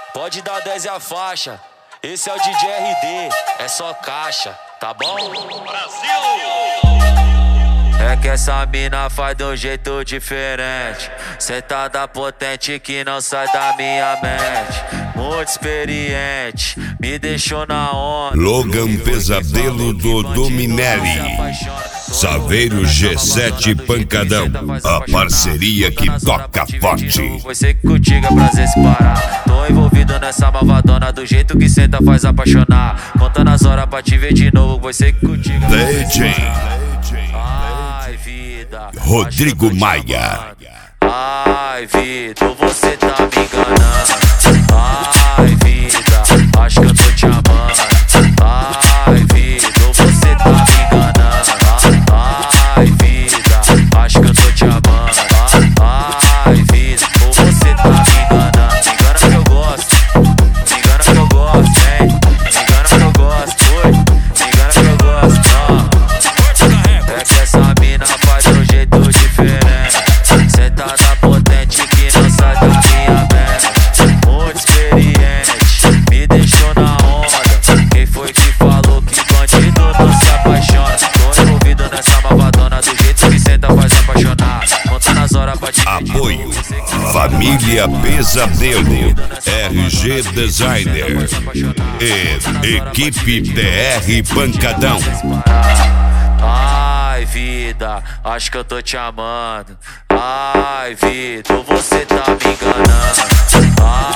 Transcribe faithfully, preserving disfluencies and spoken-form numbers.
Pode dar dez e a faixa. Esse é o D J R D, é só caixa, tá bom? Brasil! É que essa mina faz de um jeito diferente, sentada potente que não sai da minha mente. Muito experiente, me deixou na onda. Logan Pesadelo do Dominelli, Saveiro G sete Pancadão, a parceria que toca forte. Você que contigo é prazer se parar. Tô envolvido nessa malvadona, do jeito que senta faz apaixonar. Contando as horas pra te ver de novo, você que contigo D J Ai, vida, Rodrigo Maia. Ai, vida, você tá me enganando. Ai, vida, acho que eu tô te amando. Ai, vida, você tá me enganando. Ai, vida, acho que eu tô te amando. Ai, vida, você tá me enganando. Me engana que eu gosto, me engana que eu gosto, hein? Me engana que eu gosto, oi? Me engana que eu gosto, não. É que essa mina faz de um jeito diferente, sentada potente que não sai da minha mente. Muito experiente, me deixou na onda. Quem foi que falou que bandido não se apaixona? Tô envolvido nessa malvadona, do jeito que senta faz apaixonar. Contando as horas pra te Apoio Família Pesadelo, R G Designer e Equipe T R Pancadão. Ai, vida, acho que eu tô te amando. Ai, vida, você tá me enganando. Ai,